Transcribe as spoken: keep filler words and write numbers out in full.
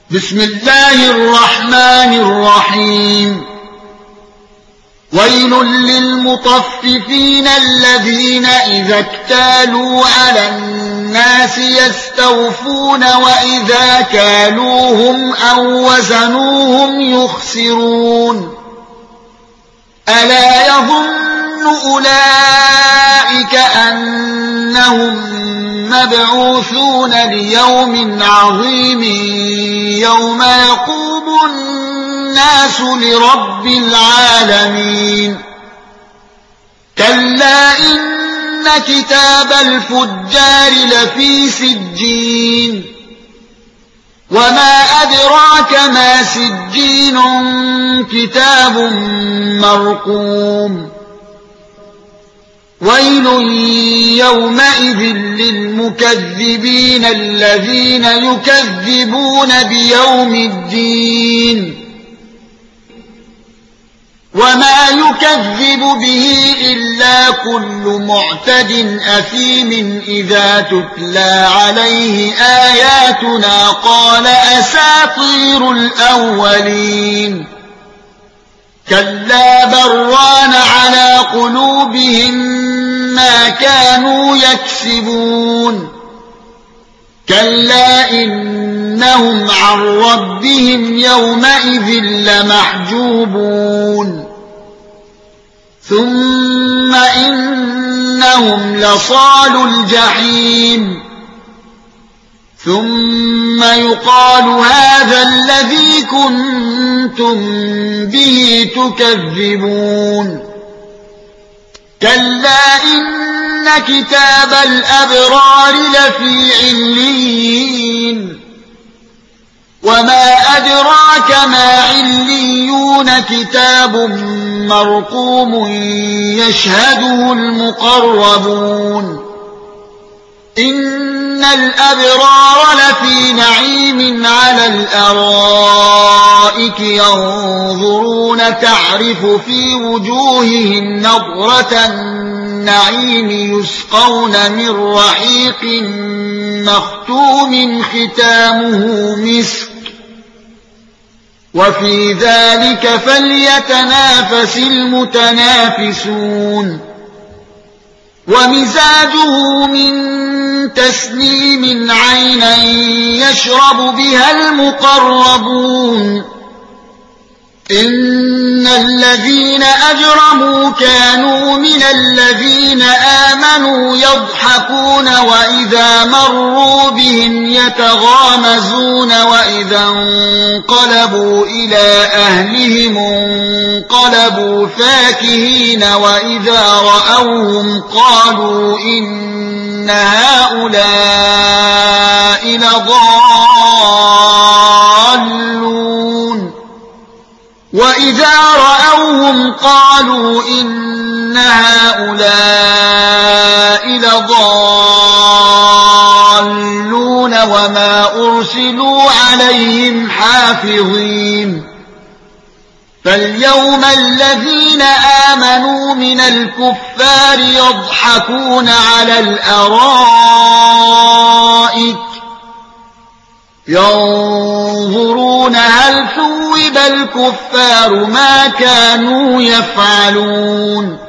بسم الله الرحمن الرحيم ويل للمطففين الذين إذا اكتالوا على الناس يستوفون وإذا كالوهم أو وزنوهم يخسرون ألا يظن أولئك أنهم مبعوثون ليوم عظيم يوم يقوم الناس لرب العالمين كلا إن كتاب الفجار لفي سجين وما أدراك ما سجين كتاب مرقوم ويل يومئذ للمكذبين الذين يكذبون بيوم الدين وما يكذب به إلا كل معتد أثيم إذا تتلى عليه آياتنا قال أساطير الأولين كلا بران على قلوبهم ما كانوا يكسبون كلا إنهم عن ربهم يومئذ لمحجوبون ثم إنهم لصالوا الجحيم ثم يقال هذا الذي كنتم به تكذبون كلا إن كتاب الأبرار لفي عليين وما أدراك ما عليون كتاب مرقوم يشهده المقربون إن الأبرار لفي نعيم على الأرائك ينظرون تعرف في وجوههم نضرة النعيم يسقون من رحيق مختوم ختامه مسك وفي ذلك فليتنافس المتنافسون ومزاجه من تسنيم عينا يشرب بها المقربون إن الذين أجرموا كانوا من الذين آمنوا يضحكون وإذا مروا بهم يتغامزون وإذا انقلبوا إلى أهلهم انقلبوا فاكهين وإذا رأوهم قالوا إن هؤلاء لضالون وإذا رأوهم قالوا إن هؤلاء لضالون وما أرسلوا عليهم حافظين فاليوم الذين آمنوا من الكفار يضحكون على الأرائك ينظرون هل ثوب الكفار ما كانوا يفعلون